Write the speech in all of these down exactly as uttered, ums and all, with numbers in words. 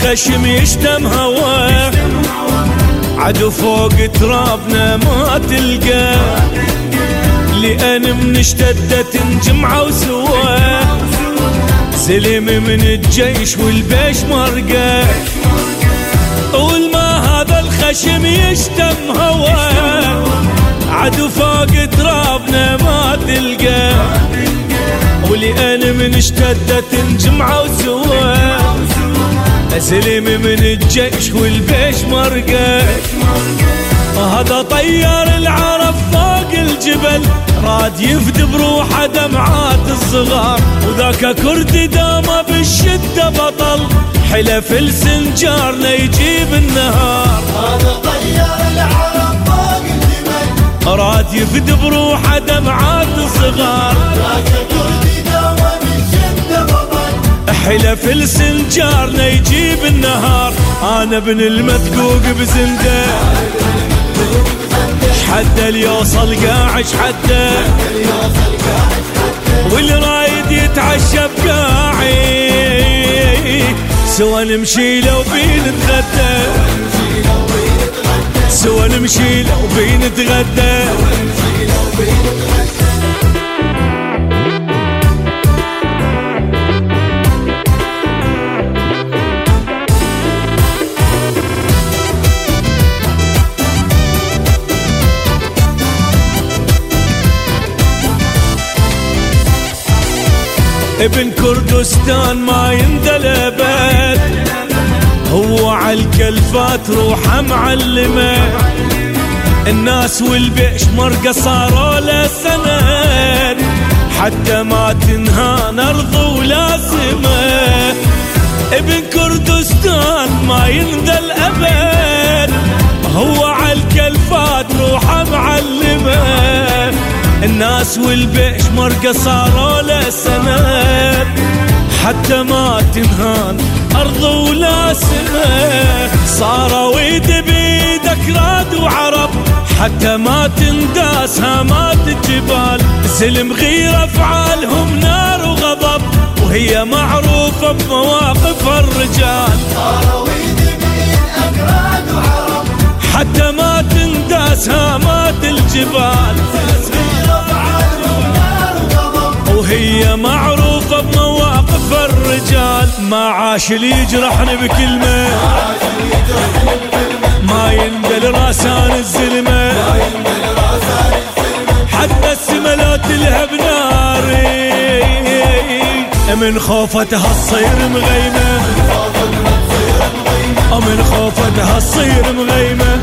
الخشم يشتم هواه، عدو فوق ترابنا ما تلقى، لأن من اشتدت نجمعه وسواه، سلم من الجيش والبيش مرقى. طول ما هذا الخشم يشتم هواه، عدو فوق ترابنا ما تلقى، ولأن من اشتدت نجمعه وسواه، سلم من الجيش والبيش مرقى. هذا طيار العرب فوق الجبل، راد يفد بروحه دمعات الصغار، وذاك كرد دامه بالشدة بطل، حلف السنجار ليجيب النهار. هذا طيار العرب فوق الجبل، راد يفد بروحه دمعات الصغار، ذاك كرد دامه بالشدة بطل، حلف السنجار ليجيب النهار. انا ابن المثقوق بزنده، حتى ليوصل قاعش حتى، والرايد يتعشى بقاعي، سوا نمشي لو بين نتغدى، سوا نمشي لو بين نتغدى. ابن كردستان ما يندل ابد، هو عالكلفات روحه معلمه، الناس والبيش مرقى صاروا له سند، حتى ما تنهان ارض ولازمه. ابن كردستان ما يندل ابد، هو عالكلفات روحه معلمه، الناس والبيش مرقى صاروا له سند، حتى ما تنهان أرض ولا سماء. صاروا ايد بيدك راد وعرب، حتى ما تنداس هامات الجبال، زلم غير أفعالهم نار وغضب، وهي معروفة بمواقف الرجال. صاروا ايد بيدك راد وعرب، حتى ما تنداس هامات الجبال، وهي معروفة بمواقف الرجال. ما عاش اللي يجرحني بكلمة، ما يندل راسان الزلمة، حتى السما لا تلهب ناري، من خوفتها تصير مغيمة، من خوفتها تصير مغيمة.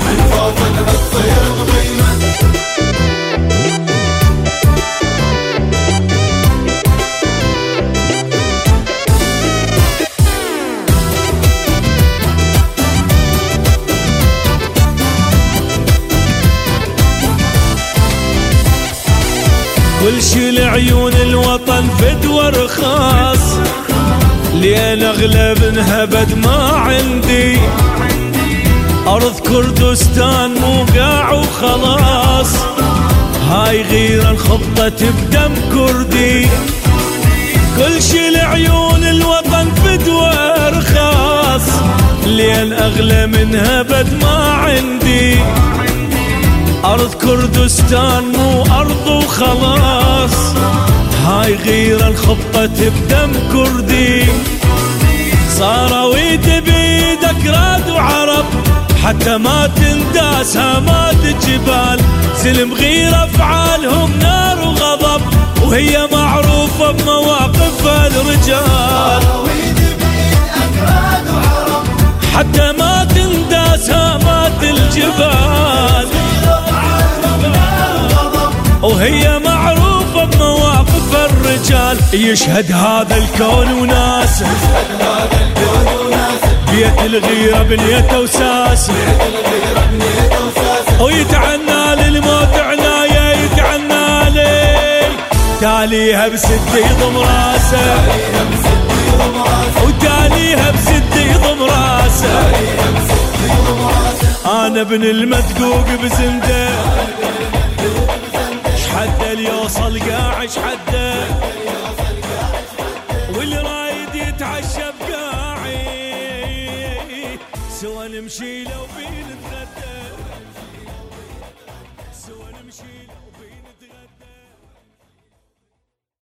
كل شي لعيون الوطن فدوى رخاص، لين اغلب انهبد ما عندي، ارض كردستان مو قاع وخلاص، هاي غير الخطة بدم كردي. كل شي لعيون الوطن فدوى رخاص، لين اغلب انهبد ما عندي، أرض كردستان مو أرض وخلاص، هاي غير الخطة بدم كردي. صاروا ايد بيدك راد وعرب، حتى ما تنداس هامات الجبال، زلم غير أفعالهم نار وغضب، وهي معروفة بمواقف الرجال. صاروا ايد بيدك راد وعرب، حتى ما تنداس هامات الجبال، وهي معروفة بمواقف الرجال. يشهد هذا الكون وناسه، بيت الغيرة بنيته وساسه، ويتعنى للموت عناية، يتعنى لي تاليها بسد يضم راسه، وتاليها بسد يضم راسه. انا ابن المثقوق بزنده، حتى ليوصل قاعش حده، واللي رايد يتعشى بقاعي. نمشي لو بين نتغدى